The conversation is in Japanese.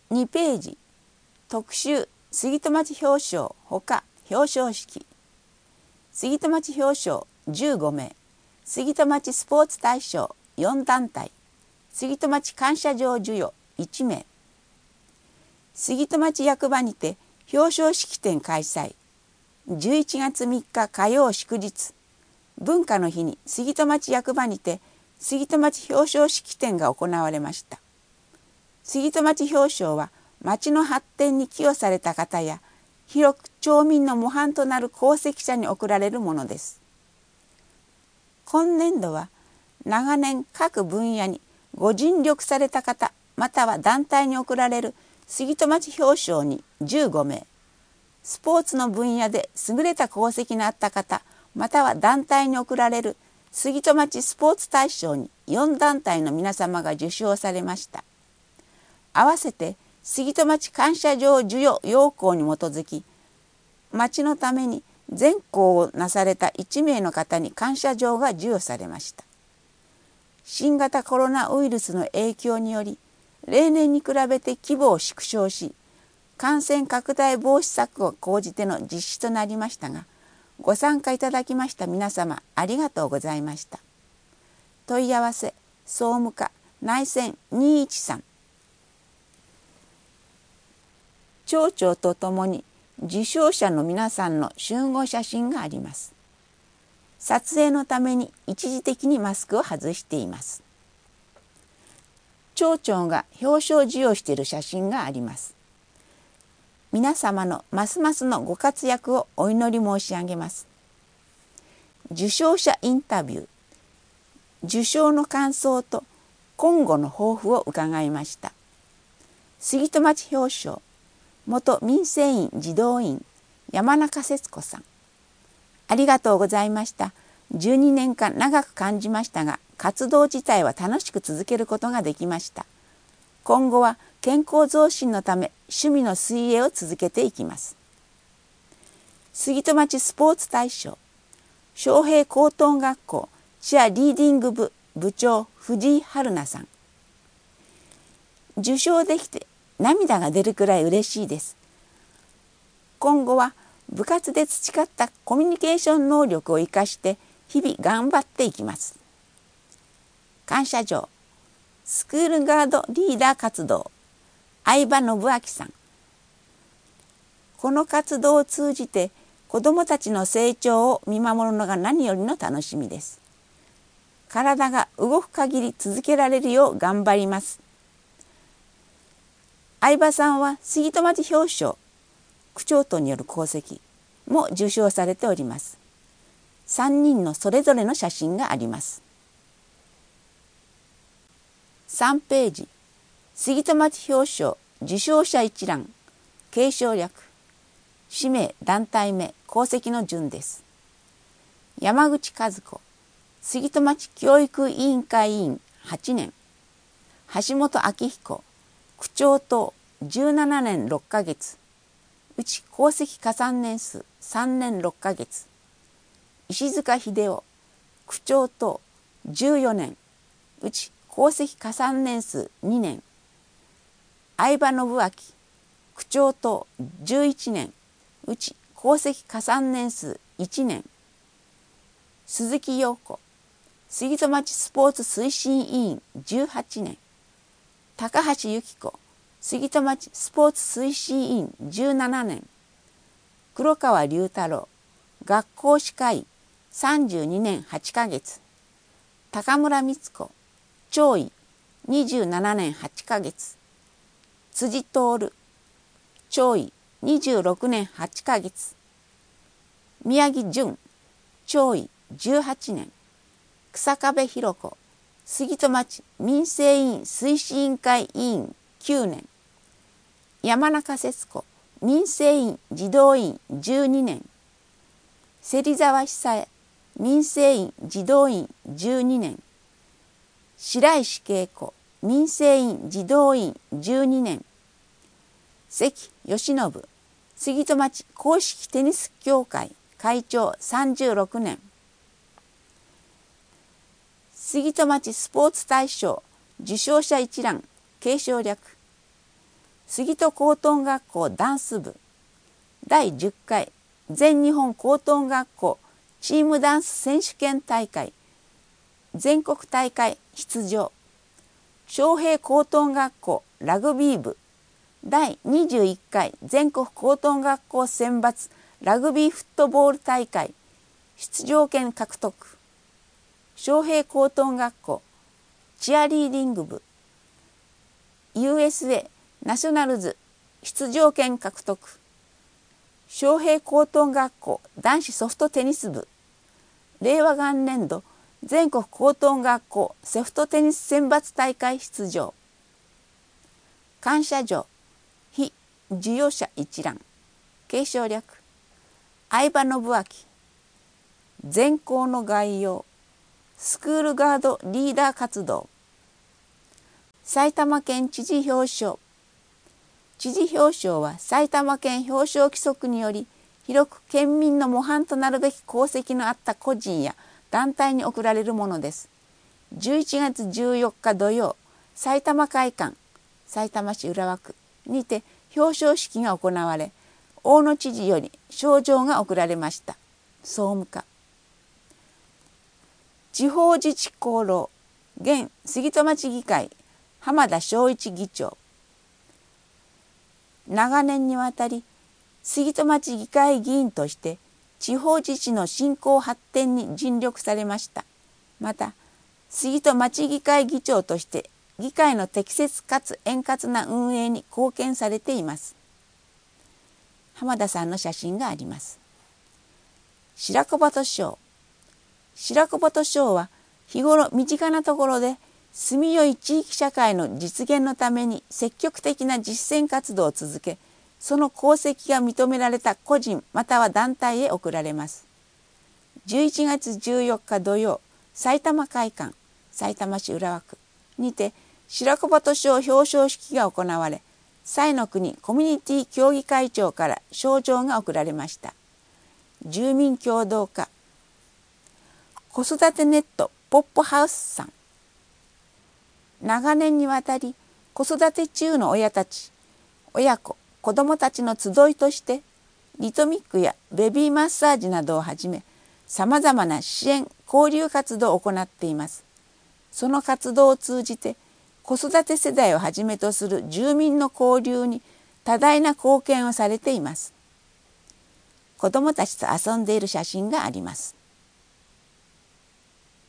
2ページ特集杉戸町表彰ほか表彰式杉戸町表彰15名杉戸町スポーツ大賞4団体杉戸町感謝状授与1名杉戸町役場にて表彰式典開催11月3日火曜祝日文化の日に杉戸町役場にて杉戸町表彰式典が行われました。杉戸町表彰は町の発展に寄与された方や広く町民の模範となる功績者に贈られるものです。今年度は長年各分野にご尽力された方または団体に贈られる杉戸町表彰に15名、スポーツの分野で優れた功績のあった方または団体に贈られる杉戸町スポーツ大賞に4団体の皆様が受賞されました。合わせて杉戸町感謝状授与要項に基づき町のために善行をなされた1名の方に感謝状が授与されました。新型コロナウイルスの影響により例年に比べて規模を縮小し感染拡大防止策を講じての実施となりましたが、ご参加いただきました皆様ありがとうございました。問い合わせ総務課内線213町長とともに受賞者の皆さんの集合写真があります。撮影のために一時的にマスクを外しています。町長が表彰授与している写真があります。皆様のますますのご活躍をお祈り申し上げます。受賞者インタビュー、受賞の感想と今後の抱負を伺いました。杉戸町表彰元民生委員児童委員山中節子さん、ありがとうございました。12年間長く感じましたが活動自体は楽しく続けることができました。今後は健康増進のため趣味の水泳を続けていきます。杉戸町スポーツ大賞昌平高等学校チアリーディング部部長藤井春菜さん、受賞できて涙が出るくらい嬉しいです。今後は部活で培ったコミュニケーション能力を生かして日々頑張っていきます。感謝状スクールガードリーダー活動相葉信明さん、この活動を通じて子どもたちの成長を見守るのが何よりの楽しみです。体が動く限り続けられるよう頑張ります。相葉さんは杉戸町表彰区長等による功績も受賞されております。3人のそれぞれの写真があります。3ページ杉戸町表彰受賞者一覧継承略氏名団体名功績の順です。山口和子杉戸町教育委員会委員8年、橋本明彦区長等17年6ヶ月、うち功績加算年数3年6ヶ月、石塚秀夫区長等14年、うち功績加算年数2年、相葉信明区長等11年、うち功績加算年数1年、鈴木陽子杉戸町スポーツ推進委員18年、高橋由紀子杉戸町スポーツ推進委員17年、黒川龍太郎学校歯科医32年8ヶ月、高村光子町医27年8ヶ月、辻徹町医26年8ヶ月、宮城淳町医18年、草壁弘子杉戸町民生委員推進委員会委員9年、山中節子民生委員児童委員12年、芹沢久恵民生委員児童委員12年、白石恵子民生委員児童委員12年、関義信杉戸町公式テニス協会会長36年、杉戸町スポーツ大賞受賞者一覧継承略杉戸高等学校ダンス部第10回全日本高等学校チームダンス選手権大会全国大会出場。昌平高等学校ラグビー部第21回全国高等学校選抜ラグビーフットボール大会出場権獲得。昌平高等学校チアリーディング部 USA ナショナルズ出場権獲得。昌平高等学校男子ソフトテニス部令和元年度全国高等学校ソフトテニス選抜大会出場。感謝状非授与者一覧継承略相葉信明全校の概要スクールガードリーダー活動。埼玉県知事表彰。知事表彰は埼玉県表彰規則により広く県民の模範となるべき功績のあった個人や団体に贈られるものです。11月14日土曜、埼玉会館、さいたま市浦和区にて表彰式が行われ、大野知事より賞状が贈られました。総務課。地方自治功労、現杉戸町議会、浜田昭一議長。長年にわたり、杉戸町議会議員として、地方自治の振興発展に尽力されました。また、杉戸町議会議長として議会の適切かつ円滑な運営に貢献されています。浜田さんの写真があります。白子鳩賞。白子鳩賞は日頃身近なところで住みよい地域社会の実現のために積極的な実践活動を続け、その功績が認められた個人または団体へ贈られます。11月14日土曜、埼玉会館、さいたま市浦和区にて白子鳩賞表彰式が行われ、彩の国コミュニティ協議会長から賞状が贈られました。住民協同課、子育てネットポップハウスさん。長年にわたり子育て中の親たち、親子、子どもたちの集いとしてリトミックやベビーマッサージなどをはじめさまざまな支援・交流活動を行っています。その活動を通じて子育て世代をはじめとする住民の交流に多大な貢献をされています。子どもたちと遊んでいる写真があります。